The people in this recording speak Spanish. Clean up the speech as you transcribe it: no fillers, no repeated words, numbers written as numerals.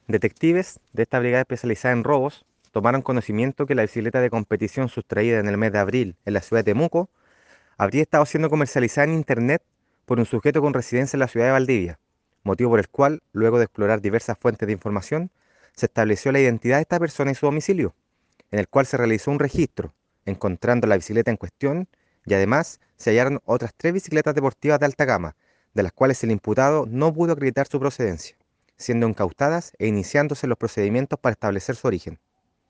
Detectives de esta brigada especializada en robos tomaron conocimiento que la bicicleta de competición sustraída en el mes de abril en la ciudad de Temuco habría estado siendo comercializada en Internet por un sujeto con residencia en la ciudad de Valdivia, motivo por el cual, luego de explorar diversas fuentes de información, se estableció la identidad de esta persona y su domicilio, en el cual se realizó un registro, encontrando la bicicleta en cuestión y además se hallaron otras tres bicicletas deportivas de alta gama, de las cuales el imputado no pudo acreditar su procedencia, siendo incautadas e iniciándose los procedimientos para establecer su origen.